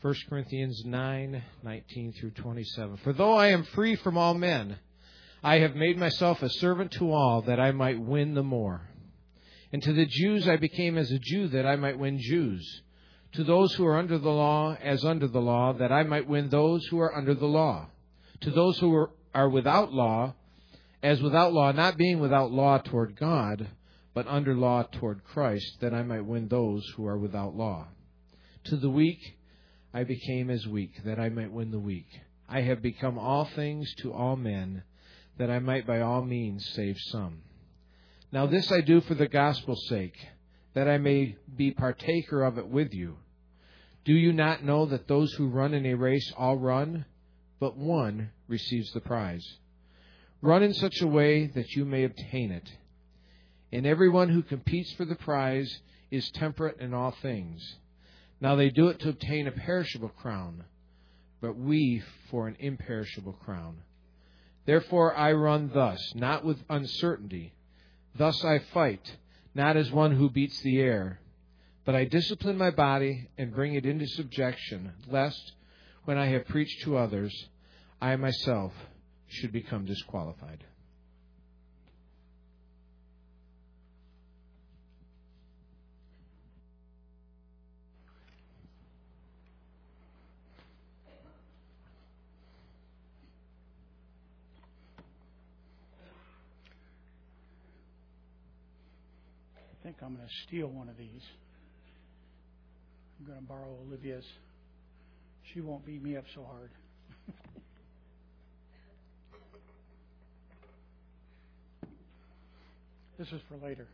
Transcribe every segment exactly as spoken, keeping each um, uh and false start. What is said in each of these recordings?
First Corinthians nine, nineteen through twenty-seven. For though I am free from all men, I have made myself a servant to all, that I might win the more. And to the Jews I became as a Jew, that I might win Jews. To those who are under the law, as under the law, that I might win those who are under the law. To those who are, are without law, as without law, not being without law toward God, but under law toward Christ, that I might win those who are without law. To the weak I became as weak, that I might win the weak. I have become all things to all men, that I might by all means save some. Now this I do for the gospel's sake, that I may be partaker of it with you. Do you not know that those who run in a race all run, but one receives the prize? Run in such a way that you may obtain it. And everyone who competes for the prize is temperate in all things. Now they do it to obtain a perishable crown, but we for an imperishable crown. Therefore I run thus, not with uncertainty. Thus I fight, not as one who beats the air, but I discipline my body and bring it into subjection, lest, when I have preached to others, I myself should become disqualified. I think I'm going to steal one of these. I'm going to borrow Olivia's. She won't beat me up so hard. This is for later.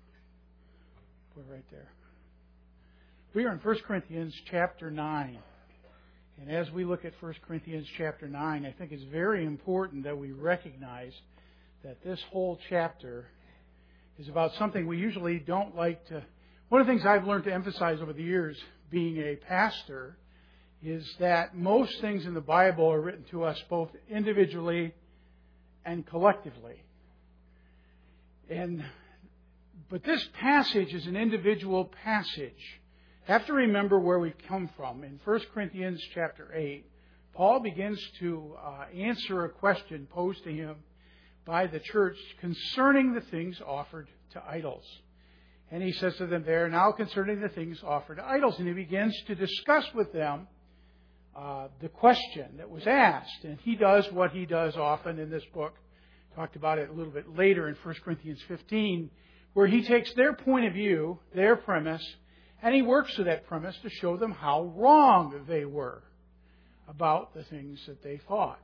Put it right there. We are in First Corinthians chapter nine. And as we look at First Corinthians chapter nine, I think it's very important that we recognize that this whole chapter is about something we usually don't like to... One of the things I've learned to emphasize over the years, being a pastor, is that most things in the Bible are written to us both individually and collectively. And but this passage is an individual passage. You have to remember where we come from. In First Corinthians chapter eight, Paul begins to uh, answer a question posed to him by the church concerning the things offered to idols. And he says to them there, now concerning the things offered to idols. And he begins to discuss with them uh, the question that was asked. And he does what he does often in this book. Talked about it a little bit later in First Corinthians fifteen, where he takes their point of view, their premise, and he works to that premise to show them how wrong they were about the things that they thought.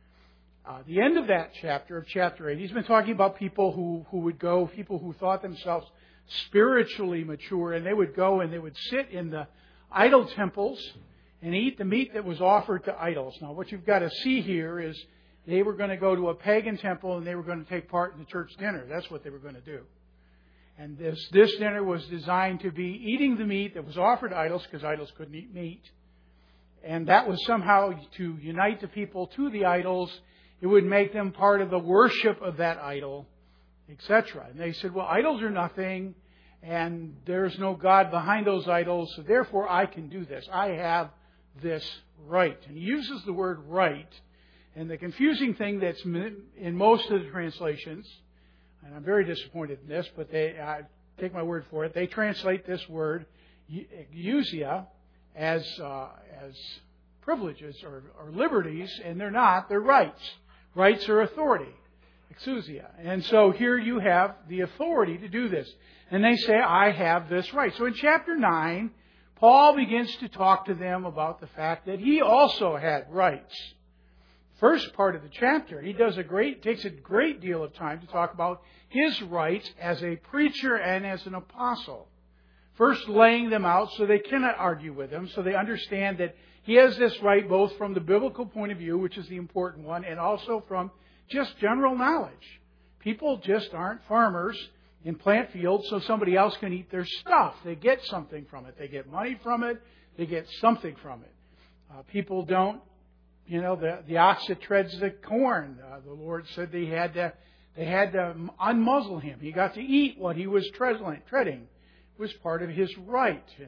Uh, the end of that chapter, of chapter eight, he's been talking about people who, who would go, people who thought themselves spiritually mature, and they would go and they would sit in the idol temples and eat the meat that was offered to idols. Now, what you've got to see here is they were going to go to a pagan temple and they were going to take part in the church dinner. That's what they were going to do. And this, this dinner was designed to be eating the meat that was offered to idols, because idols couldn't eat meat. And that was somehow to unite the people to the idols. It would make them part of the worship of that idol, et cetera. And they said, well, idols are nothing, and there's no God behind those idols, so therefore I can do this. I have this right. And he uses the word right. And the confusing thing that's in most of the translations, and I'm very disappointed in this, but they I take my word for it, they translate this word, exousia, as uh, as privileges or, or liberties, and they're not, they're rights. Rights are authority. Exousia. And so here you have the authority to do this. And they say, I have this right. So in chapter nine, Paul begins to talk to them about the fact that he also had rights. First part of the chapter, he does a great, takes a great deal of time to talk about his rights as a preacher and as an apostle. First laying them out so they cannot argue with him, so they understand that he has this right both from the biblical point of view, which is the important one, and also from just general knowledge. People just aren't farmers in plant fields so somebody else can eat their stuff. They get something from it. They get money from it. They get something from it. Uh, people don't, you know, the, the ox that treads the corn. Uh, the Lord said they had to, they had to unmuzzle him. He got to eat what he was treading. treading. It was part of his right. And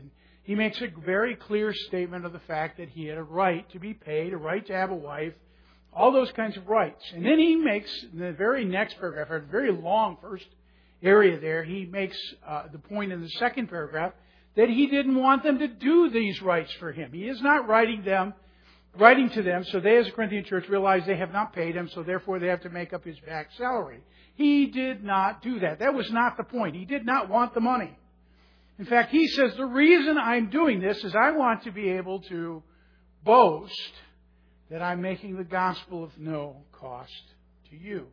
he makes a very clear statement of the fact that he had a right to be paid, a right to have a wife, all those kinds of rights. And then he makes, in the very next paragraph, a very long first area there, he makes uh, the point in the second paragraph that he didn't want them to do these rights for him. He is not writing them, writing to them so they as a Corinthian church realize they have not paid him, so therefore they have to make up his back salary. He did not do that. That was not the point. He did not want the money. In fact, he says, the reason I'm doing this is I want to be able to boast that I'm making the gospel of no cost to you.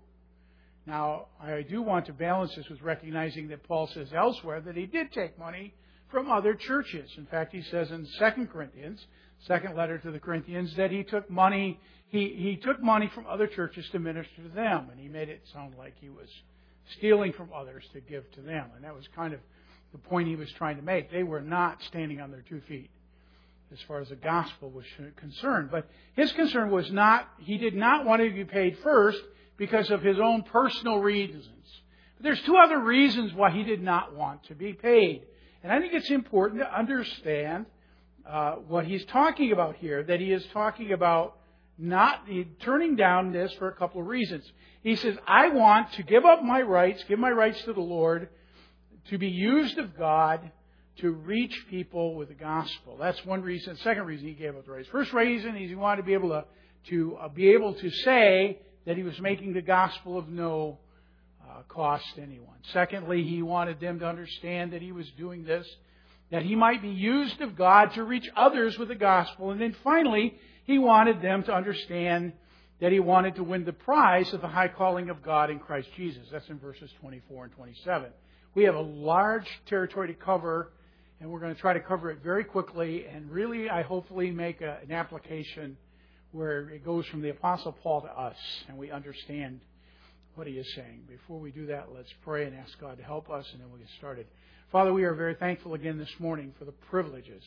Now, I do want to balance this with recognizing that Paul says elsewhere that he did take money from other churches. In fact, he says in Second Corinthians, second letter to the Corinthians, that he took money, he, he took money from other churches to minister to them. And he made it sound like he was stealing from others to give to them. And that was kind of the point he was trying to make. They were not standing on their two feet as far as the gospel was concerned. But his concern was not, he did not want to be paid first because of his own personal reasons. But there's two other reasons why he did not want to be paid. And I think it's important to understand uh, what he's talking about here, that he is talking about not he, turning down this for a couple of reasons. He says, I want to give up my rights, give my rights to the Lord, to be used of God to reach people with the gospel. That's one reason. Second reason he gave up the rights. First reason is he wanted to be able to, to uh, be able to say that he was making the gospel of no uh, cost to anyone. Secondly, he wanted them to understand that he was doing this, that he might be used of God to reach others with the gospel. And then finally, he wanted them to understand that he wanted to win the prize of the high calling of God in Christ Jesus. That's in verses twenty-four and twenty-seven. We have a large territory to cover, and we're going to try to cover it very quickly and really, I hopefully, make a, an application where it goes from the Apostle Paul to us and we understand what he is saying. Before we do that, let's pray and ask God to help us, and then we'll get started. Father, we are very thankful again this morning for the privileges,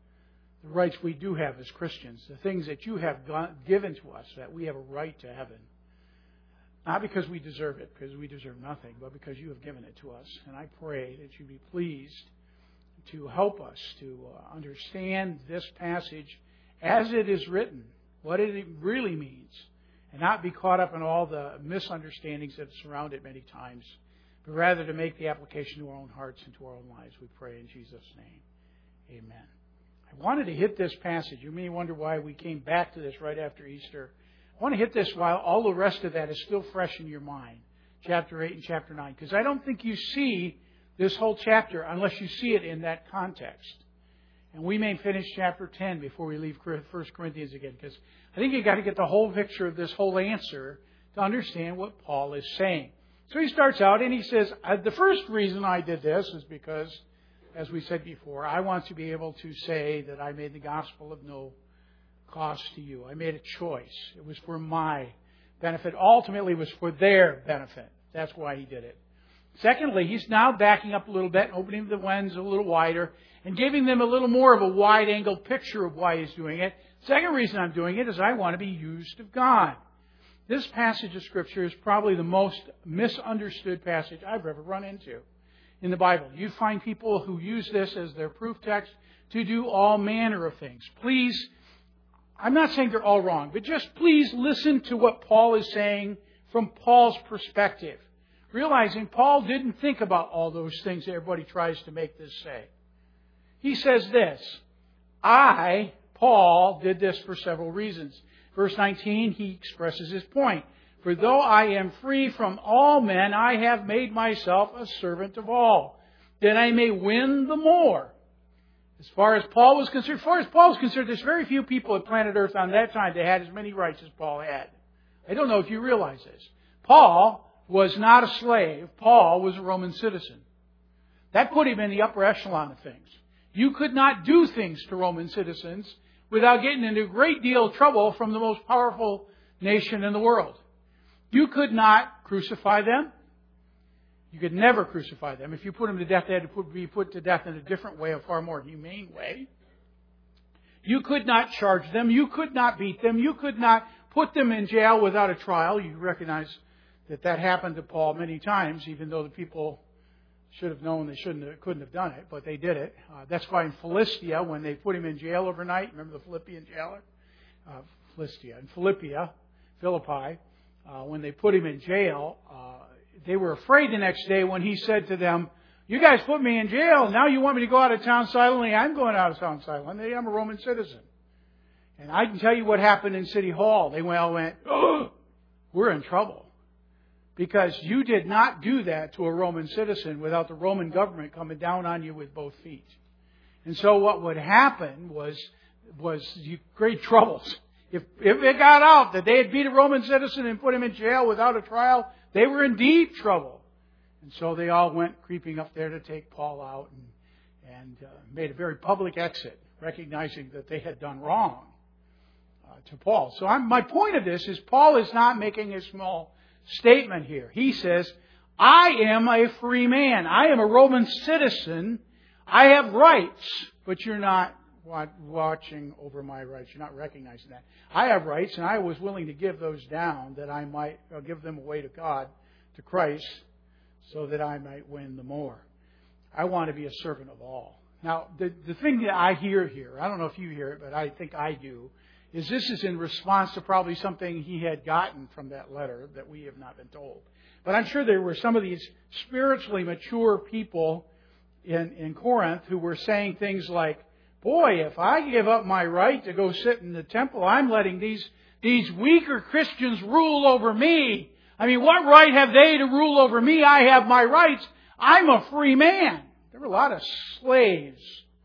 the rights we do have as Christians, the things that you have given to us, that we have a right to heaven. Not because we deserve it, because we deserve nothing, but because you have given it to us. And I pray that you be pleased to help us to understand this passage as it is written, what it really means, and not be caught up in all the misunderstandings that surround it many times, but rather to make the application to our own hearts and to our own lives. We pray in Jesus' name. Amen. I wanted to hit this passage. You may wonder why we came back to this right after Easter. I want to hit this while all the rest of that is still fresh in your mind, chapter eight and chapter nine, because I don't think you see this whole chapter unless you see it in that context. And we may finish chapter ten before we leave First Corinthians again, because I think you've got to get the whole picture of this whole answer to understand what Paul is saying. So he starts out and he says, the first reason I did this is because, as we said before, I want to be able to say that I made the gospel of no cost to you. I made a choice. It was for my benefit. Ultimately, it was for their benefit. That's why he did it. Secondly, he's now backing up a little bit and opening the lens a little wider and giving them a little more of a wide-angle picture of why he's doing it. Second reason I'm doing it is I want to be used of God. This passage of Scripture is probably the most misunderstood passage I've ever run into in the Bible. You find people who use this as their proof text to do all manner of things. Please, I'm not saying they're all wrong, but just please listen to what Paul is saying from Paul's perspective. Realizing Paul didn't think about all those things that everybody tries to make this say. He says this, I, Paul, did this for several reasons. Verse nineteen, he expresses his point. For though I am free from all men, I have made myself a servant of all, that I may win the more. As far as Paul was concerned, as far as Paul was concerned, there's very few people at planet Earth on that time that had as many rights as Paul had. I don't know if you realize this. Paul was not a slave. Paul was a Roman citizen. That put him in the upper echelon of things. You could not do things to Roman citizens without getting into a great deal of trouble from the most powerful nation in the world. You could not crucify them. You could never crucify them. If you put them to death, they had to put, be put to death in a different way, a far more humane way. You could not charge them. You could not beat them. You could not put them in jail without a trial. You recognize that that happened to Paul many times, even though the people should have known they shouldn't have, couldn't have done it, but they did it. Uh, that's why in Philistia, when they put him in jail overnight, remember the Philippian jailer? Uh, Philistia. In Philippia, Philippi, uh, when they put him in jail, uh, they were afraid the next day when he said to them, "You guys put me in jail. Now you want me to go out of town silently? I'm going out of town silently. I'm a Roman citizen." And I can tell you what happened in City Hall. They all went, "Oh, we're in trouble." Because you did not do that to a Roman citizen without the Roman government coming down on you with both feet. And so what would happen was was great troubles. If if it got out that they had beat a Roman citizen and put him in jail without a trial, they were in deep trouble. And so they all went creeping up there to take Paul out and, and uh, made a very public exit, recognizing that they had done wrong uh, to Paul. So I'm, my point of this is Paul is not making a small statement here. He says, I am a free man. I am a Roman citizen. I have rights, but you're not watching over my rights. You're not recognizing that. I have rights, and I was willing to give those down that I might uh, give them away to God, to Christ, so that I might win the more. I want to be a servant of all. Now, the, the thing that I hear here, I don't know if you hear it, but I think I do, is this is in response to probably something he had gotten from that letter that we have not been told. But I'm sure there were some of these spiritually mature people in, in Corinth who were saying things like, boy, if I give up my right to go sit in the temple, I'm letting these, these weaker Christians rule over me. I mean, what right have they to rule over me? I have my rights. I'm a free man. There were a lot of slaves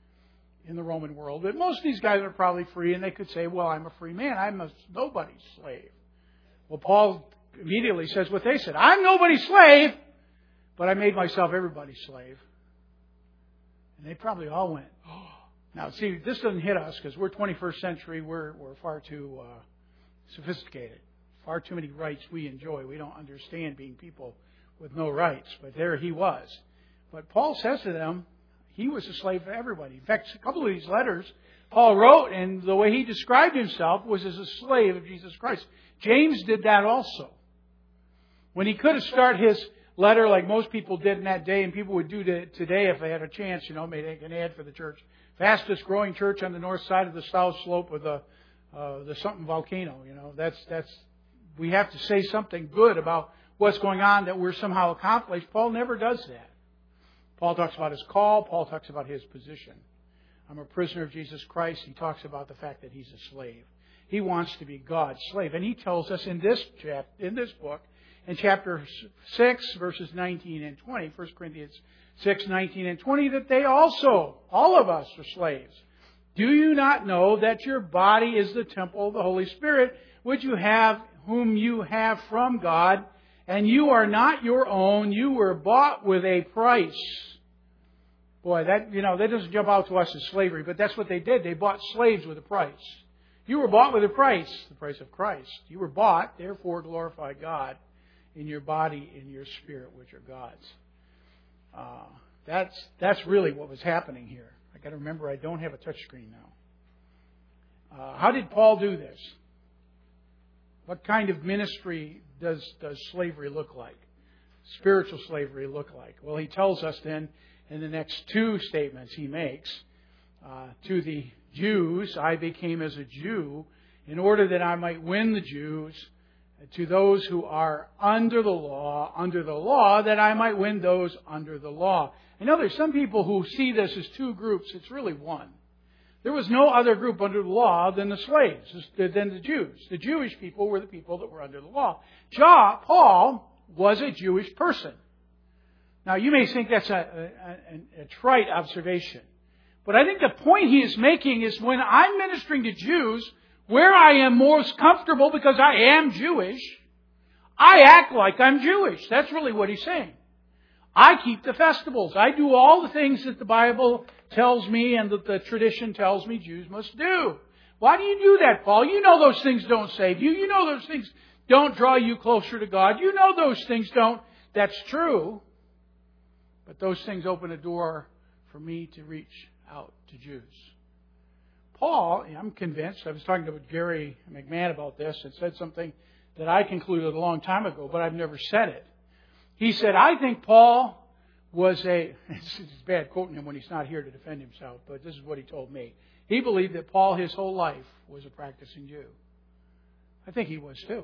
in the Roman world, but most of these guys are probably free, and they could say, well, I'm a free man. I'm a nobody's slave. Well, Paul immediately says what they said. I'm nobody's slave, but I made myself everybody's slave. And they probably all went, oh. Now, see, this doesn't hit us because we're twenty-first century. We're, we're far too uh, sophisticated. Far too many rights we enjoy. We don't understand being people with no rights. But there he was. But Paul says to them, he was a slave for everybody. In fact, a couple of these letters Paul wrote, and the way he described himself was as a slave of Jesus Christ. James did that also. When he could have started his letter like most people did in that day, and people would do today if they had a chance, you know, make an ad for the church. Fastest growing church on the north side of the south slope of the uh, the something volcano. You know, that's that's we have to say something good about what's going on that we're somehow accomplished. Paul never does that. Paul talks about his call. Paul talks about his position. I'm a prisoner of Jesus Christ. He talks about the fact that he's a slave. He wants to be God's slave, and he tells us in this chap in this book, in chapter six, verses nineteen and twenty, First Corinthians six, nineteen and twenty, that they also, all of us, are slaves. Do you not know that your body is the temple of the Holy Spirit, which you have, whom you have from God, and you are not your own? You were bought with a price. Boy, that, you know, that doesn't jump out to us as slavery, but that's what they did. They bought slaves with a price. You were bought with a price, the price of Christ. You were bought, therefore glorify God in your body, in your spirit, which are God's. Uh, that's that's really what was happening here. I got to remember I don't have a touch screen now. Uh, how did Paul do this? What kind of ministry does does slavery look like? Spiritual slavery look like? Well, he tells us then in the next two statements he makes. Uh, to the Jews, I became as a Jew in order that I might win the Jews. To those who are under the law, under the law, that I might win those under the law. I know there's some people who see this as two groups. It's really one. There was no other group under the law than the slaves, than the Jews. The Jewish people were the people that were under the law. Paul was a Jewish person. Now, you may think that's a, a, a trite observation. But I think the point he is making is when I'm ministering to Jews, where I am most comfortable because I am Jewish, I act like I'm Jewish. That's really what he's saying. I keep the festivals. I do all the things that the Bible tells me and that the tradition tells me Jews must do. Why do you do that, Paul? You know those things don't save you. You know those things don't draw you closer to God. You know those things don't. That's true. But those things open a door for me to reach out to Jews. Paul, I'm convinced, I was talking to Gary McMahon about this and said something that I concluded a long time ago, but I've never said it. He said, I think Paul was a, it's bad quoting him when he's not here to defend himself, but this is what he told me. He believed that Paul, his whole life, was a practicing Jew. I think he was too.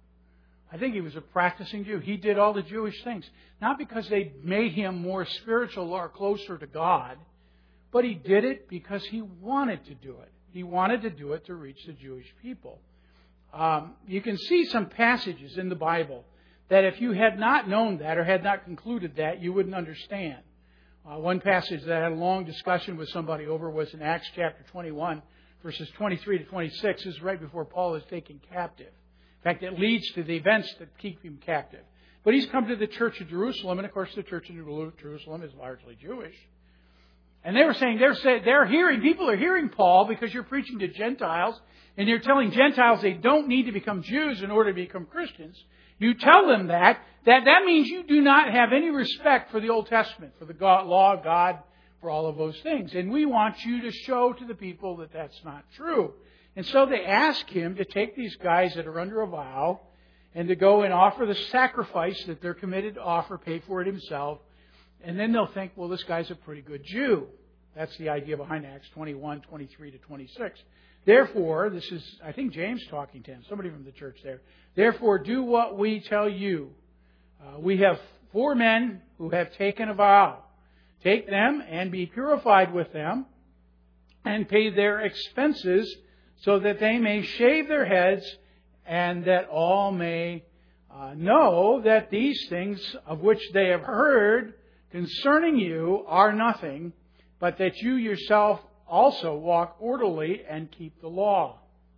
I think he was a practicing Jew. He did all the Jewish things. Not because they made him more spiritual or closer to God, but he did it because he wanted to do it. He wanted to do it to reach the Jewish people. Um, you can see some passages in the Bible that if you had not known that or had not concluded that, you wouldn't understand. Uh, one passage that I had a long discussion with somebody over was in Acts chapter twenty-one, verses twenty-three to twenty-six. This is right before Paul is taken captive. In fact, it leads to the events that keep him captive. But he's come to the church of Jerusalem, and of course the church of Jerusalem is largely Jewish. And they were saying, they're saying, they're hearing, people are hearing Paul because you're preaching to Gentiles, and you're telling Gentiles they don't need to become Jews in order to become Christians. You tell them that, that that means you do not have any respect for the Old Testament, for the God, law of God, for all of those things. And we want you to show to the people that that's not true. And so they ask him to take these guys that are under a vow and to go and offer the sacrifice that they're committed to offer, pay for it himself. And then they'll think, well, this guy's a pretty good Jew. That's the idea behind Acts twenty-one, twenty-three to twenty-six. Therefore, this is, I think James talking to him, somebody from the church there. Therefore, do what we tell you. Uh, we have four men who have taken a vow. Take them and be purified with them and pay their expenses so that they may shave their heads and that all may uh, know that these things of which they have heard concerning you are nothing, but that you yourself also walk orderly and keep the law.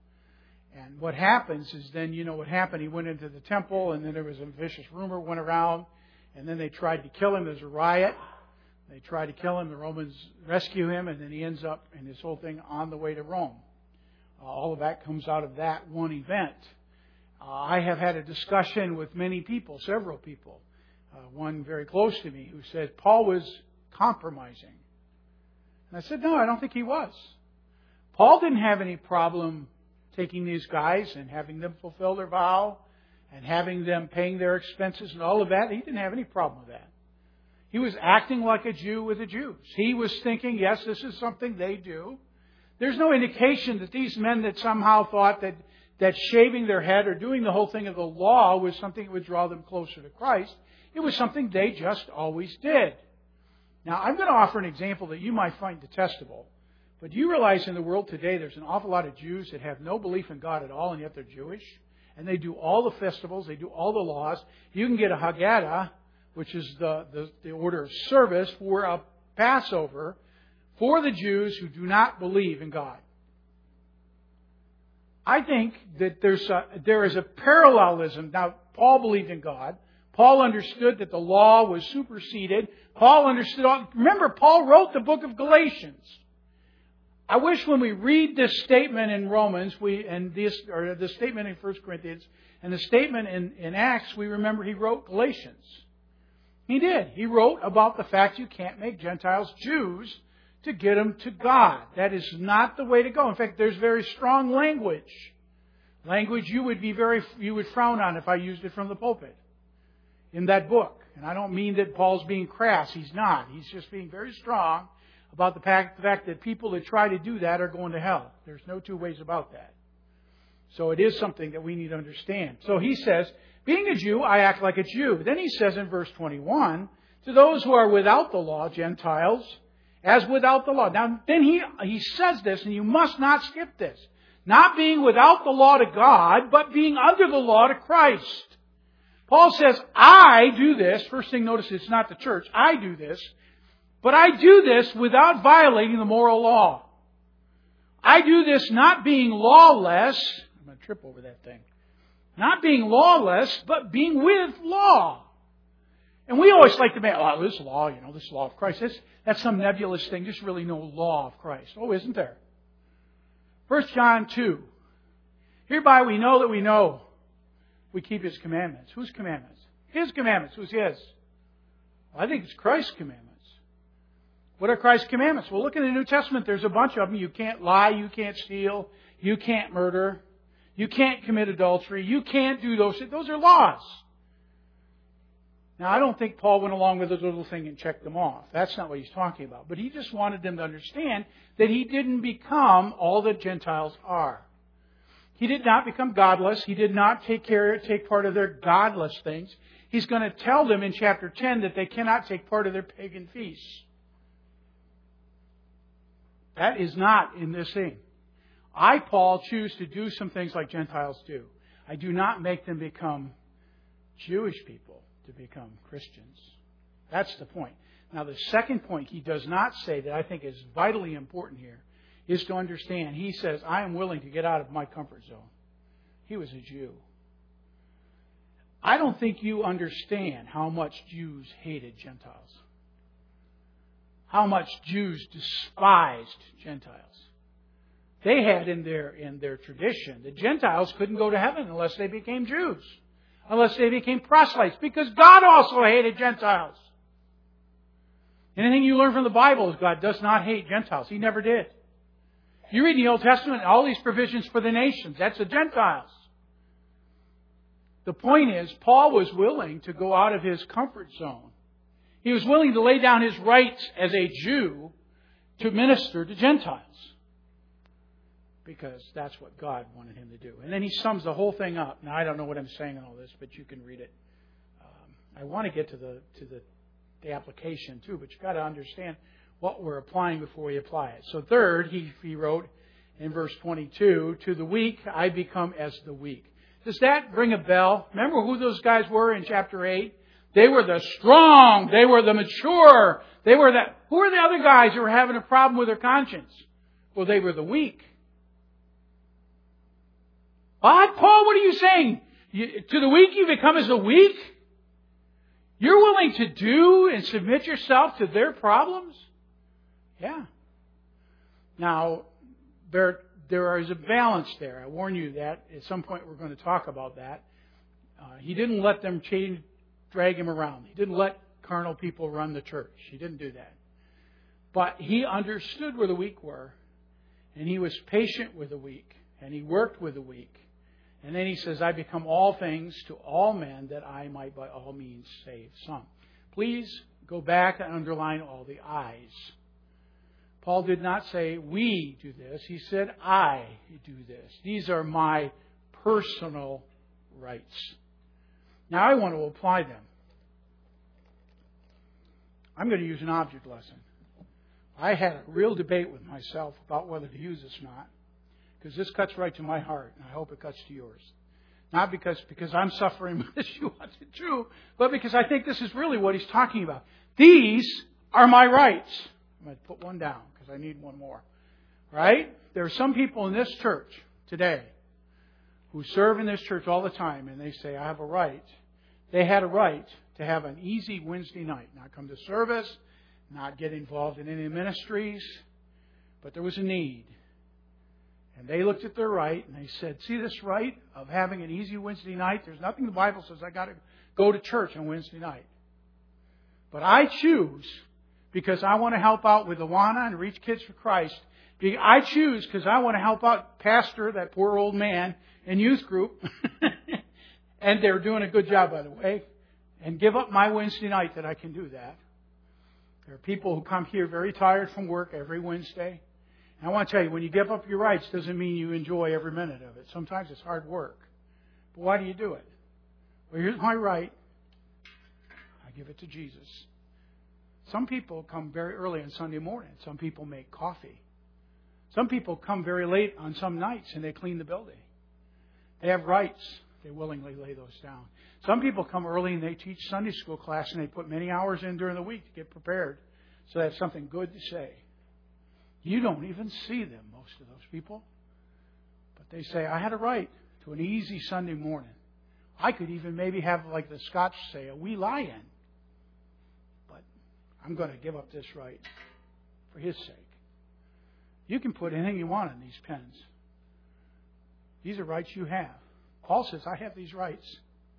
And what happens is then, you know what happened. He went into the temple, and then there was a vicious rumor went around, and then they tried to kill him. There's a riot. They tried to kill him. The Romans rescue him, and then he ends up in this whole thing on the way to Rome. Uh, all of that comes out of that one event. Uh, I have had a discussion with many people, several people. Uh, one very close to me who said Paul was compromising. And I said, no, I don't think he was. Paul didn't have any problem taking these guys and having them fulfill their vow and having them paying their expenses and all of that. He didn't have any problem with that. He was acting like a Jew with the Jews. He was thinking, yes, this is something they do. There's no indication that these men that somehow thought that, that shaving their head or doing the whole thing of the law was something that would draw them closer to Christ. It was something they just always did. Now, I'm going to offer an example that you might find detestable. But do you realize in the world today there's an awful lot of Jews that have no belief in God at all, and yet they're Jewish? And they do all the festivals, they do all the laws. You can get a Haggadah, which is the, the, the order of service for a Passover, for the Jews who do not believe in God. I think that there's a, there is a parallelism. Now, Paul believed in God. Paul understood that the law was superseded. Paul understood all, remember, Paul wrote the book of Galatians. I wish when we read this statement in Romans, we and this or the statement in First Corinthians and the statement in, in Acts, we remember he wrote Galatians. He did. He wrote about the fact you can't make Gentiles Jews to get them to God. That is not the way to go. In fact, there's very strong language. Language you would be very you would frown on if I used it from the pulpit in that book. And I don't mean that Paul's being crass. He's not. He's just being very strong about the fact, the fact that people that try to do that are going to hell. There's no two ways about that. So it is something that we need to understand. So he says, being a Jew, I act like a Jew. Then he says in verse twenty-one, to those who are without the law, Gentiles, as without the law. Now, then he, he says this, and you must not skip this. Not being without the law to God, but being under the law to Christ. Paul says, I do this. First thing, notice it's not the church. I do this. But I do this without violating the moral law. I do this not being lawless. I'm going to trip over that thing. Not being lawless, but being with law. And we always like to make, oh, this law, you know, this law of Christ. That's, that's some nebulous thing. There's really no law of Christ. Oh, isn't there? First John two. Hereby we know that we know we keep His commandments. Whose commandments? His commandments. Who's His? Well, I think it's Christ's commandments. What are Christ's commandments? Well, look in the New Testament. There's a bunch of them. You can't lie. You can't steal. You can't murder. You can't commit adultery. You can't do those things. Those are laws. Now, I don't think Paul went along with this little thing and checked them off. That's not what he's talking about. But he just wanted them to understand that he didn't become all that Gentiles are. He did not become godless. He did not take care, take part of their godless things. He's going to tell them in chapter ten that they cannot take part of their pagan feasts. That is not in this thing. I, Paul, choose to do some things like Gentiles do. I do not make them become Jewish people to become Christians. That's the point. Now, the second point he does not say that I think is vitally important here is to understand. He says, I am willing to get out of my comfort zone. He was a Jew. I don't think you understand how much Jews hated Gentiles. How much Jews despised Gentiles. They had in their, in their tradition that Gentiles couldn't go to heaven unless they became Jews. Unless they became proselytes. Because God also hated Gentiles. Anything you learn from the Bible is God does not hate Gentiles. He never did. You read the Old Testament, all these provisions for the nations. That's the Gentiles. The point is, Paul was willing to go out of his comfort zone. He was willing to lay down his rights as a Jew to minister to Gentiles. Because that's what God wanted him to do. And then he sums the whole thing up. Now, I don't know what I'm saying in all this, but you can read it. Um, I want to get to the to the, the application too, but you've got to understand what we're applying before we apply it. So third, he, he wrote in verse twenty-two, to the weak I become as the weak. Does that ring a bell? Remember who those guys were in chapter eight? They were the strong. They were the mature. They were the... Who are the other guys who were having a problem with their conscience? Well, they were the weak. What? Paul, what are you saying? You, to the weak you become as the weak? You're willing to do and submit yourself to their problems? Yeah. Now, there, there is a balance there. I warn you that. At some point we're going to talk about that. Uh, he didn't let them change, drag him around. He didn't let carnal people run the church. He didn't do that. But he understood where the weak were. And he was patient with the weak. And he worked with the weak. And then he says, I become all things to all men that I might by all means save some. Please go back and underline all the I's. Paul did not say, we do this. He said, I do this. These are my personal rights. Now I want to apply them. I'm going to use an object lesson. I had a real debate with myself about whether to use this or not. Because this cuts right to my heart, and I hope it cuts to yours. Not because, because I'm suffering with this, you want it true, but because I think this is really what he's talking about. These are my rights. I'm going to put one down, because I need one more. Right? There are some people in this church today who serve in this church all the time, and they say, I have a right. They had a right to have an easy Wednesday night, not come to service, not get involved in any ministries, but there was a need. And they looked at their right and they said, see this right of having an easy Wednesday night? There's nothing the Bible says I got to go to church on Wednesday night. But I choose because I want to help out with Awana and reach kids for Christ. I choose because I want to help out Pastor, that poor old man, in youth group. And they're doing a good job, by the way. And give up my Wednesday night that I can do that. There are people who come here very tired from work every Wednesday. And I want to tell you, when you give up your rights, doesn't mean you enjoy every minute of it. Sometimes it's hard work. But why do you do it? Well, here's my right. I give it to Jesus. Some people come very early on Sunday morning. Some people make coffee. Some people come very late on some nights and they clean the building. They have rights. They willingly lay those down. Some people come early and they teach Sunday school class and they put many hours in during the week to get prepared so they have something good to say. You don't even see them, most of those people. But they say, I had a right to an easy Sunday morning. I could even maybe have, like the Scots say, a wee lie-in. But I'm going to give up this right for His sake. You can put anything you want in these pens. These are rights you have. Paul says, I have these rights.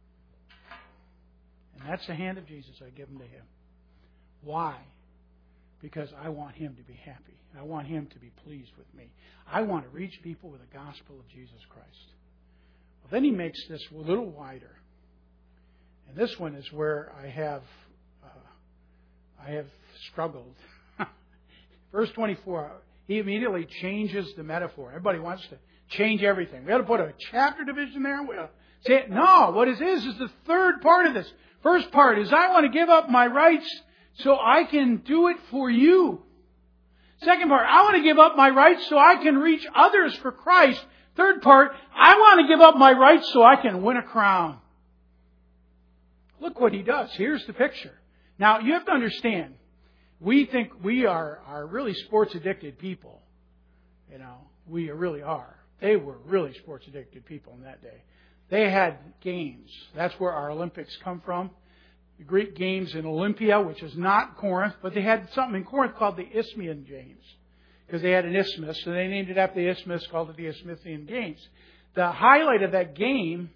And that's the hand of Jesus. I give them to Him. Why? Because I want Him to be happy. I want Him to be pleased with me. I want to reach people with the gospel of Jesus Christ. Well, then he makes this a little wider. And this one is where I have uh, I have struggled. Verse twenty-four, he immediately changes the metaphor. Everybody wants to change everything. We ought to put a chapter division there. We ought to say it. No, what it is is the third part of this. First part is I want to give up my rights so I can do it for you. Second part, I want to give up my rights so I can reach others for Christ. Third part, I want to give up my rights so I can win a crown. Look what he does. Here's the picture. Now, you have to understand, we think we are, are really sports addicted people. You know, we really are. They were really sports addicted people in that day. They had games. That's where our Olympics come from. The Greek games in Olympia, which is not Corinth, but they had something in Corinth called the Isthmian Games. Because they had an isthmus, so they named it after the isthmus, called it the Isthmian Games. The highlight of that game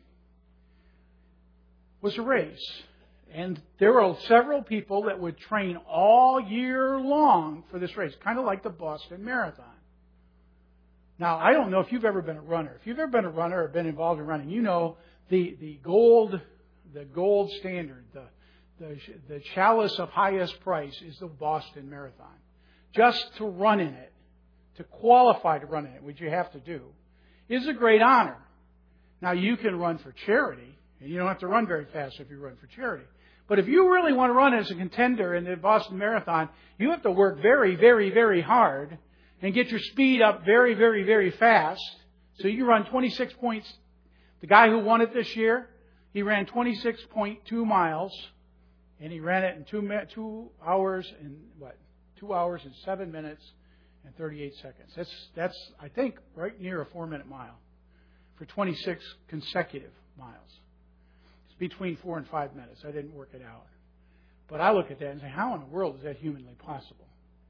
was a race. And there were several people that would train all year long for this race, kind of like the Boston Marathon. Now, I don't know if you've ever been a runner. If you've ever been a runner or been involved in running, you know the, the gold the gold standard, the, the the chalice of highest price is the Boston Marathon. Just to run in it, to qualify to run in it, which you have to do, is a great honor. Now, you can run for charity, and you don't have to run very fast if you run for charity. But if you really want to run as a contender in the Boston Marathon, you have to work very, very, very hard and get your speed up very, very, very fast. So you run twenty-six points. The guy who won it this year, he ran twenty-six point two miles, and he ran it in two, two hours and what? Two hours and seven minutes and thirty-eight seconds. That's that's I think right near a four-minute mile for twenty-six consecutive miles. It's between four and five minutes. I didn't work it out, but I look at that and say, how in the world is that humanly possible?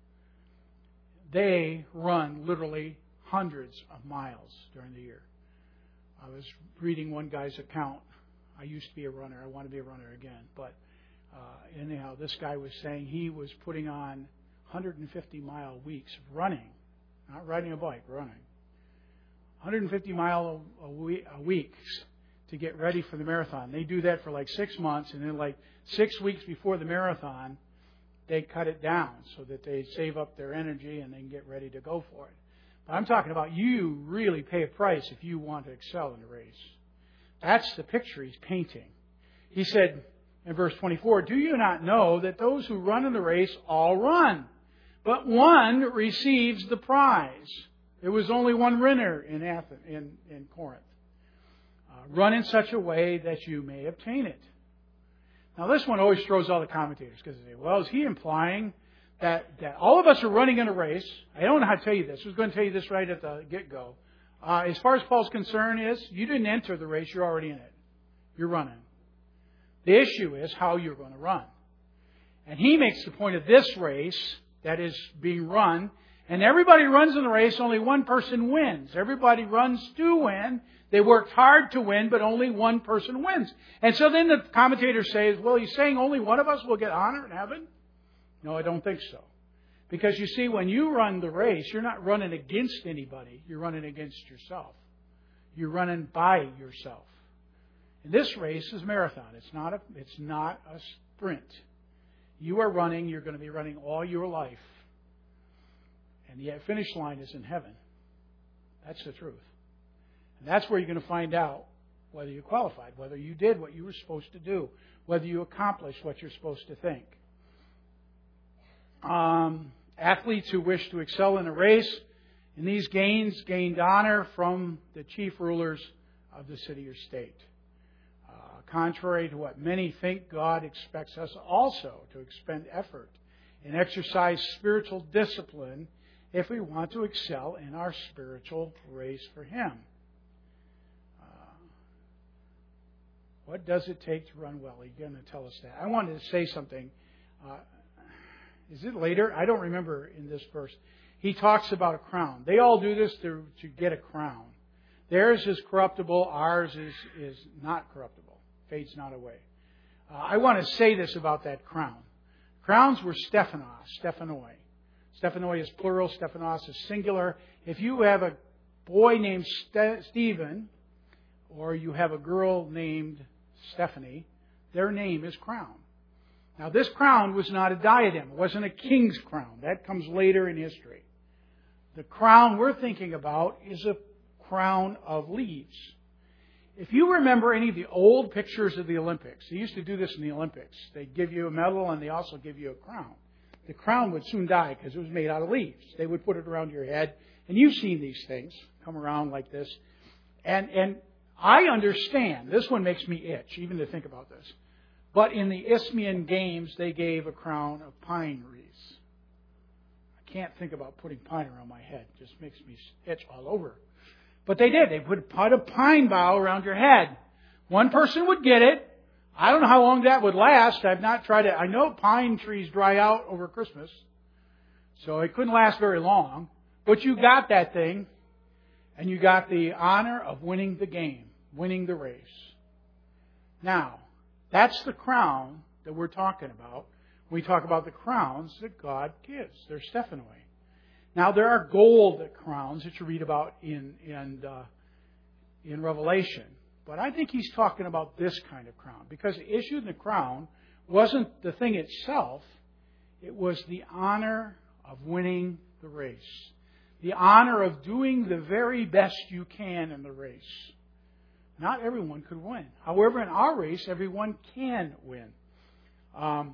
They run literally hundreds of miles during the year. I was reading one guy's account. I used to be a runner. I want to be a runner again. But uh, anyhow, this guy was saying he was putting on one hundred fifty mile weeks of running, not riding a bike, running. one hundred fifty mile a week, a weeks to get ready for the marathon. They do that for like six months, and then like six weeks before the marathon, they cut it down so that they save up their energy and then get ready to go for it. But I'm talking about you really pay a price if you want to excel in a race. That's the picture he's painting. He said in verse twenty-four, do you not know that those who run in the race all run, but one receives the prize? There was only one winner in Athens, in, in Corinth. Uh, run in such a way that you may obtain it. Now, this one always throws all the commentators because they say, well, is he implying that, that all of us are running in a race? I don't know how to tell you this. I was going to tell you this right at the get-go. Uh, as far as Paul's concern is, you didn't enter the race. You're already in it. You're running. The issue is how you're going to run. And he makes the point of this race that is being run. And everybody runs in the race. Only one person wins. Everybody runs to win. They worked hard to win, but only one person wins. And so then the commentator says, well, he's saying only one of us will get honor in heaven? No, I don't think so. Because you see, when you run the race, you're not running against anybody. You're running against yourself. You're running by yourself. And this race is a marathon. It's not a, it's not a sprint. You are running. You're going to be running all your life. And the finish line is in heaven. That's the truth. And that's where you're going to find out whether you qualified, whether you did what you were supposed to do, whether you accomplished what you're supposed to think. Um, athletes who wish to excel in a race, in these gains, gained honor from the chief rulers of the city or state. Uh, contrary to what many think, God expects us also to expend effort and exercise spiritual discipline if we want to excel in our spiritual race for Him. What does it take to run well? He's going to tell us that. I wanted to say something. Uh, is it later? I don't remember in this verse. He talks about a crown. They all do this to, to get a crown. Theirs is corruptible. Ours is, is not corruptible. Fades not away. Uh, I want to say this about that crown. Crowns were Stephanos, Stephanoi. Stephanoi is plural. Stephanos is singular. If you have a boy named Ste- Stephen, or you have a girl named Stephanie, Their name is crown. Now, this crown was not a diadem. It wasn't a king's crown. That comes later in history. The crown we're thinking about is a crown of leaves. If you remember any of the old pictures of the Olympics, they used to do this in the Olympics. They'd give you a medal and they also give you a crown. The crown would soon die because it was made out of leaves. They would put it around your head. And you've seen these things come around like this. And, and I understand. This one makes me itch, even to think about this. But in the Isthmian Games, they gave a crown of pine wreaths. I can't think about putting pine around my head. It just makes me itch all over. But they did. They put, put a pine bough around your head. One person would get it. I don't know how long that would last. I've not tried it. I know pine trees dry out over Christmas. So it couldn't last very long. But you got that thing. And you got the honor of winning the game. Winning the race. Now, that's the crown that we're talking about. We talk about the crowns that God gives. They're Stephanoi. Now, there are gold crowns that you read about in in, uh, in Revelation. But I think he's talking about this kind of crown. Because the issue in the crown wasn't the thing itself. It was the honor of winning the race. The honor of doing the very best you can in the race. Not everyone could win. However, in our race, everyone can win. Um,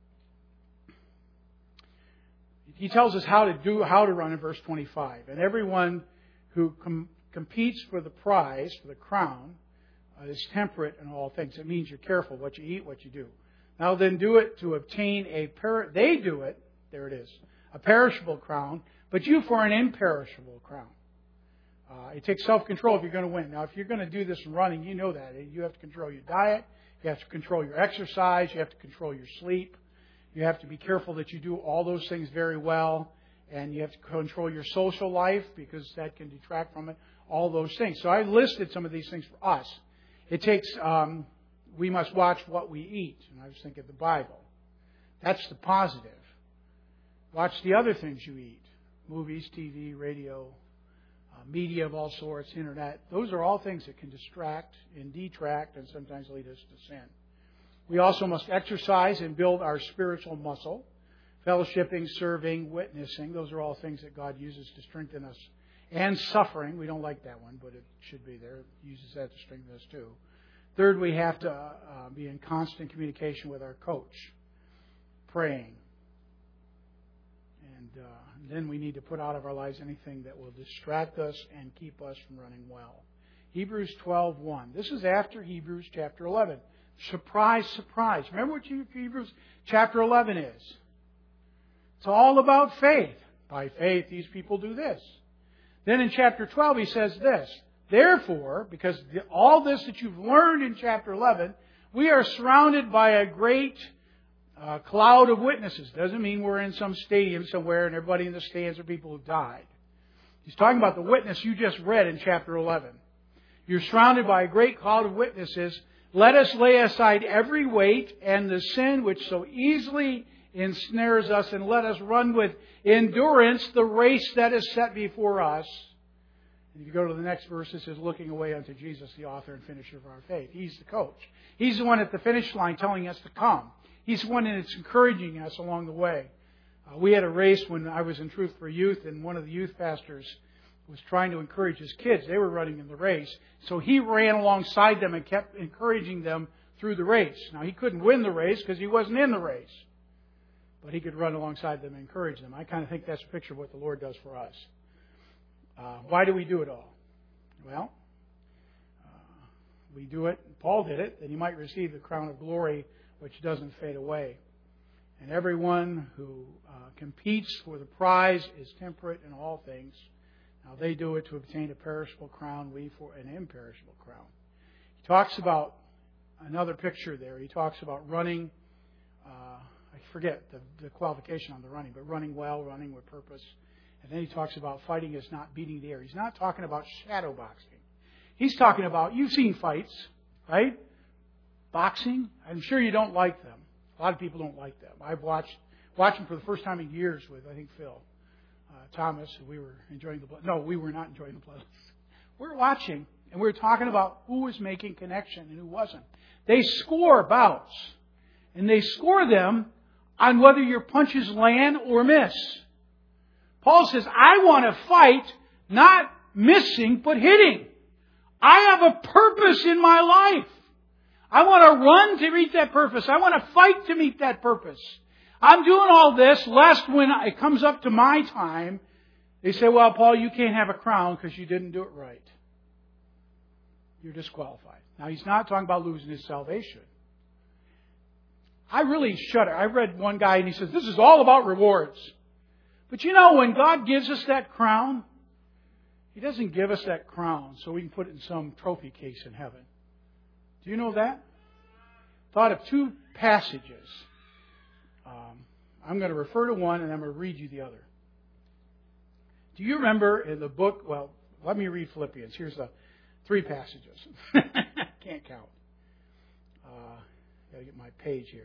he tells us how to do, how to run in verse twenty-five. And everyone who com- competes for the prize, for the crown, uh, is temperate in all things. It means you're careful what you eat, what you do. Now then, do it to obtain a per- they do it. There it is, a perishable crown, but you for an imperishable crown. Uh, it takes self-control if you're going to win. Now, if you're going to do this in running, you know that. You have to control your diet. You have to control your exercise. You have to control your sleep. You have to be careful that you do all those things very well. And you have to control your social life because that can detract from it. All those things. So I listed some of these things for us. It takes, um, we must watch what we eat. And I was thinking of the Bible. That's the positive. Watch the other things you eat. Movies, T V, radio, Uh, media of all sorts, internet. Those are all things that can distract and detract and sometimes lead us to sin. We also must exercise and build our spiritual muscle. Fellowshipping, serving, witnessing. Those are all things that God uses to strengthen us. And suffering. We don't like that one, but it should be there. It uses that to strengthen us too. Third, we have to uh, be in constant communication with our coach. Praying. And uh, then we need to put out of our lives anything that will distract us and keep us from running well. Hebrews twelve one. This is after Hebrews chapter eleven. Surprise, surprise. Remember what Hebrews chapter eleven is? It's all about faith. By faith, these people do this. Then in chapter twelve, he says this. Therefore, because all this that you've learned in chapter eleven, we are surrounded by a great Uh, cloud of witnesses. Doesn't mean we're in some stadium somewhere and everybody in the stands are people who died. He's talking about the witness you just read in chapter eleven. You're surrounded by a great cloud of witnesses. Let us lay aside every weight and the sin which so easily ensnares us, and let us run with endurance the race that is set before us. And if you go to the next verse, it says, looking away unto Jesus, the author and finisher of our faith. He's the coach. He's the one at the finish line telling us to come. He's the one that's encouraging us along the way. Uh, we had a race when I was in Truth for Youth, and one of the youth pastors was trying to encourage his kids. They were running in the race. So he ran alongside them and kept encouraging them through the race. Now, he couldn't win the race because he wasn't in the race. But he could run alongside them and encourage them. I kind of think that's a picture of what the Lord does for us. Uh, why do we do it all? Well, uh, we do it. Paul did it, that he might receive the crown of glory which doesn't fade away. And everyone who uh, competes for the prize is temperate in all things. Now they do it to obtain a perishable crown, we for an imperishable crown. He talks about another picture there. He talks about running, uh, I forget the, the qualification on the running, but running well, running with purpose. And then he talks about fighting is not beating the air. He's not talking about shadow boxing. He's talking about, you've seen fights, right? Boxing, I'm sure you don't like them. A lot of people don't like them. I've watched watched them for the first time in years with, I think, Phil uh, Thomas. We were enjoying the blood. No, we were not enjoying the blood. We were watching, and we were talking about who was making connection and who wasn't. They score bouts. And they score them on whether your punches land or miss. Paul says, I want to fight, not missing, but hitting. I have a purpose in my life. I want to run to meet that purpose. I want to fight to meet that purpose. I'm doing all this lest when it comes up to my time, they say, well, Paul, you can't have a crown because you didn't do it right. You're disqualified. Now, he's not talking about losing his salvation. I really shudder. I read one guy and he says, this is all about rewards. But you know, when God gives us that crown, He doesn't give us that crown so we can put it in some trophy case in heaven. Do you know that? Thought of two passages. Um, I'm going to refer to one and I'm going to read you the other. Do you remember in the book, well, let me read Philippians. Here's the three passages. Can't count. Uh, got to get my page here.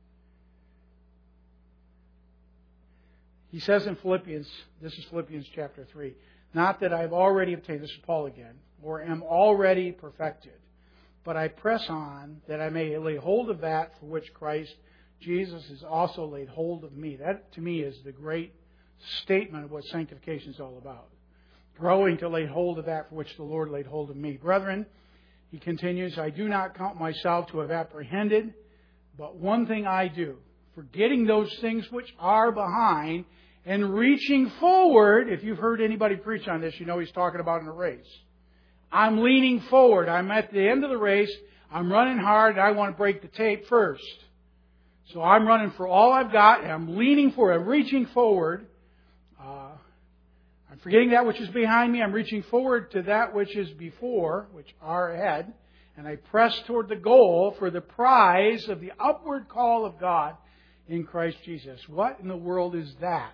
He says in Philippians, this is Philippians chapter three, not that I've already obtained, this is Paul again, or am already perfected, but I press on that I may lay hold of that for which Christ Jesus has also laid hold of me. That to me is the great statement of what sanctification is all about. Growing to lay hold of that for which the Lord laid hold of me. Brethren, he continues, I do not count myself to have apprehended, but one thing I do, forgetting those things which are behind and reaching forward. If you've heard anybody preach on this, you know he's talking about in a race. I'm leaning forward. I'm at the end of the race. I'm running hard and I want to break the tape first. So I'm running for all I've got and I'm leaning forward. I'm reaching forward. Uh, I'm forgetting that which is behind me. I'm reaching forward to that which is before, which are ahead. And I press toward the goal for the prize of the upward call of God in Christ Jesus. What in the world is that?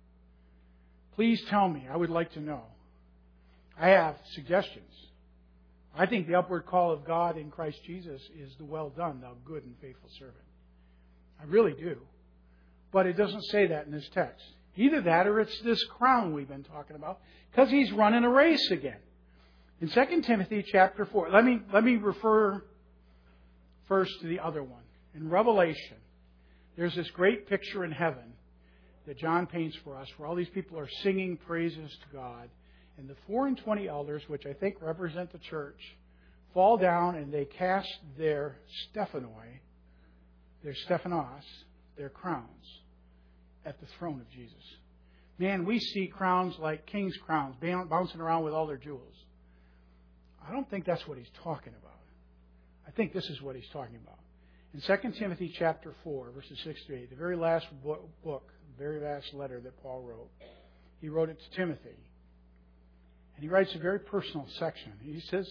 Please tell me. I would like to know. I have suggestions. I think the upward call of God in Christ Jesus is the well done, thou good and faithful servant. I really do. But it doesn't say that in this text. Either that or it's this crown we've been talking about, because he's running a race again. In Second Timothy chapter four, let me, let me refer first to the other one. In Revelation, there's this great picture in heaven that John paints for us, where all these people are singing praises to God. And the four and twenty elders, which I think represent the church, fall down and they cast their Stephanoi, their Stephanos, their crowns, at the throne of Jesus. Man, we see crowns like king's crowns bouncing around with all their jewels. I don't think that's what he's talking about. I think this is what he's talking about. In Second Timothy chapter four, verses six to eight, the very last book, the very last letter that Paul wrote, he wrote it to Timothy. And he writes a very personal section. He says,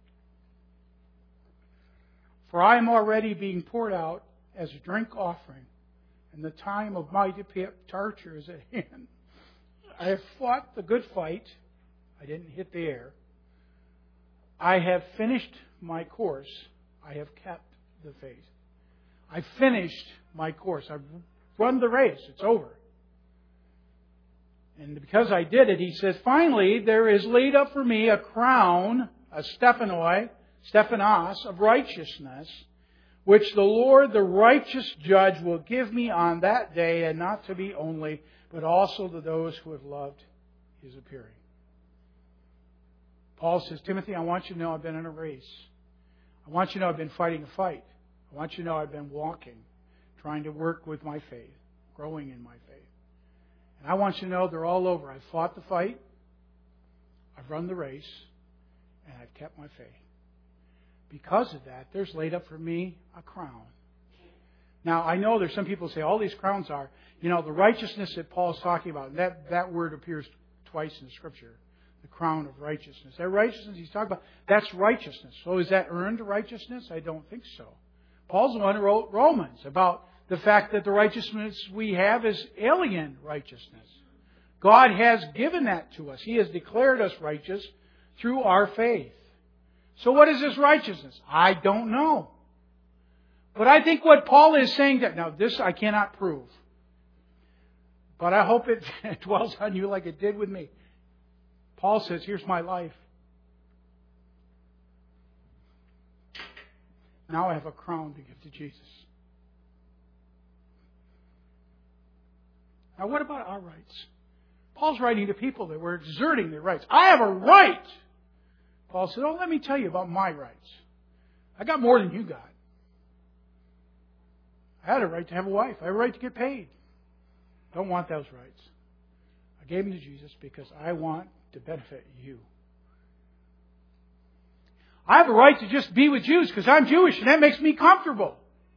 for I am already being poured out as a drink offering, and the time of my departure is at hand. I have fought the good fight. I didn't hit the air. I have finished my course. I have kept the faith. I finished my course. I've run the race. It's over. And because I did it, he says, finally, there is laid up for me a crown, a Stephanoi, Stephanos of righteousness, which the Lord, the righteous judge, will give me on that day, and not to me only, but also to those who have loved his appearing. Paul says, Timothy, I want you to know I've been in a race. I want you to know I've been fighting a fight. I want you to know I've been walking, trying to work with my faith, growing in my faith. And I want you to know they're all over. I've fought the fight, I've run the race, and I've kept my faith. Because of that, there's laid up for me a crown. Now, I know there's some people who say all these crowns are, you know, the righteousness that Paul's talking about. That, that word appears twice in the Scripture. The crown of righteousness. That righteousness he's talking about, that's righteousness. So is that earned righteousness? I don't think so. Paul's the one who wrote Romans about the fact that the righteousness we have is alien righteousness. God has given that to us. He has declared us righteous through our faith. So what is this righteousness? I don't know. But I think what Paul is saying that, now this I cannot prove. But I hope it dwells on you like it did with me. Paul says, here's my life. Now I have a crown to give to Jesus. Now what about our rights? Paul's writing to people that were exerting their rights. I have a right! Paul said, oh, let me tell you about my rights. I got more than you got. I had a right to have a wife. I had a right to get paid. Don't want those rights. I gave them to Jesus because I want to benefit you. I have a right to just be with Jews because I'm Jewish and that makes me comfortable.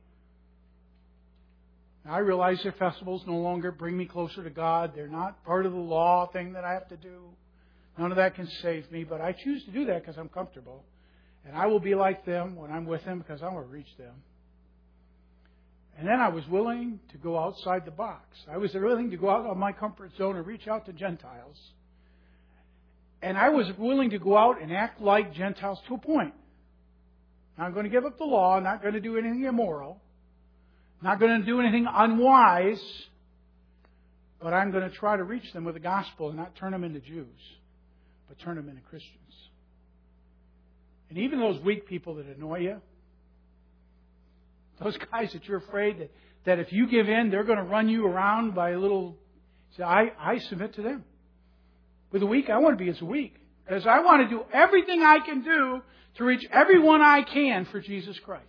Now, I realize their festivals no longer bring me closer to God. They're not part of the law thing that I have to do. None of that can save me, but I choose to do that because I'm comfortable. And I will be like them when I'm with them because I want to reach them. And then I was willing to go outside the box. I was willing to go out of my comfort zone and reach out to Gentiles. And I was willing to go out and act like Gentiles to a point. Not going to give up the law, not going to do anything immoral, not going to do anything unwise, but I'm going to try to reach them with the gospel and not turn them into Jews, but turn them into Christians. And even those weak people that annoy you, those guys that you're afraid that, that if you give in, they're going to run you around by a little... See, I, I submit to them. With the weak, I want to be as weak. Because I want to do everything I can do to reach everyone I can for Jesus Christ.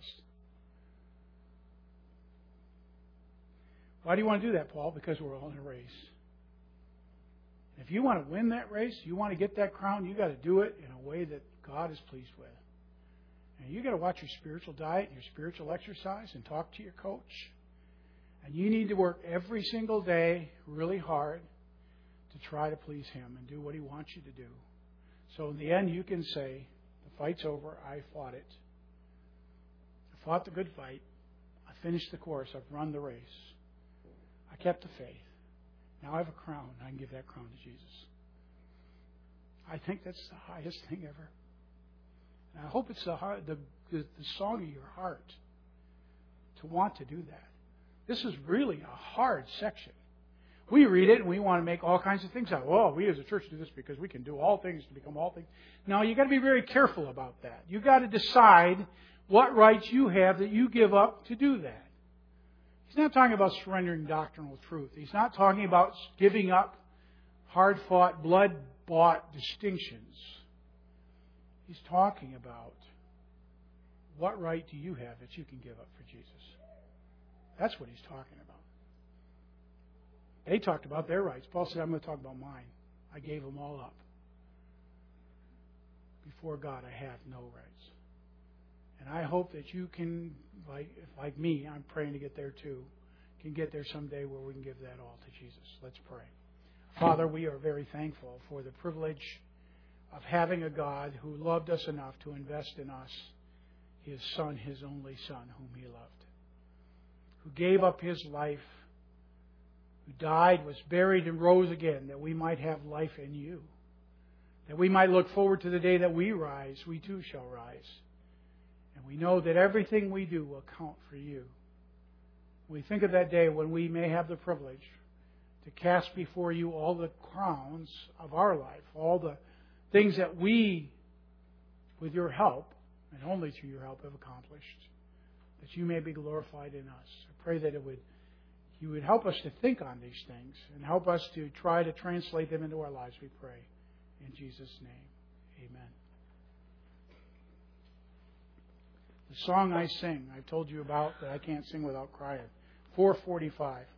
Why do you want to do that, Paul? Because we're all in a race. If you want to win that race, you want to get that crown, you've got to do it in a way that God is pleased with. And you've got to watch your spiritual diet, your spiritual exercise, and talk to your coach. And you need to work every single day really hard to try to please Him and do what He wants you to do. So in the end, you can say, the fight's over, I fought it. I fought the good fight. I finished the course. I've run the race. I kept the faith. Now I have a crown. I can give that crown to Jesus. I think that's the highest thing ever. And I hope it's the, heart, the, the, the song of your heart to want to do that. This is really a hard section. We read it and we want to make all kinds of things out. Well, we as a church do this because we can do all things to become all things. No, you've got to be very careful about that. You've got to decide what rights you have that you give up to do that. He's not talking about surrendering doctrinal truth. He's not talking about giving up hard-fought, blood-bought distinctions. He's talking about what right do you have that you can give up for Jesus. That's what he's talking about. They talked about their rights. Paul said, I'm going to talk about mine. I gave them all up. Before God, I have no rights. And I hope that you can, like, like me, I'm praying to get there too, can get there someday where we can give that all to Jesus. Let's pray. Father, we are very thankful for the privilege of having a God who loved us enough to invest in us, His Son, His only Son, whom He loved, who gave up His life, who died, was buried, and rose again, that we might have life in You, that we might look forward to the day that we rise, we too shall rise. And we know that everything we do will count for You. We think of that day when we may have the privilege to cast before You all the crowns of our life, all the things that we, with Your help, and only through Your help, have accomplished, that You may be glorified in us. I pray that it would You would help us to think on these things and help us to try to translate them into our lives, we pray. In Jesus' name, amen. The song I sing, I've told you about that I can't sing without crying. four forty-five.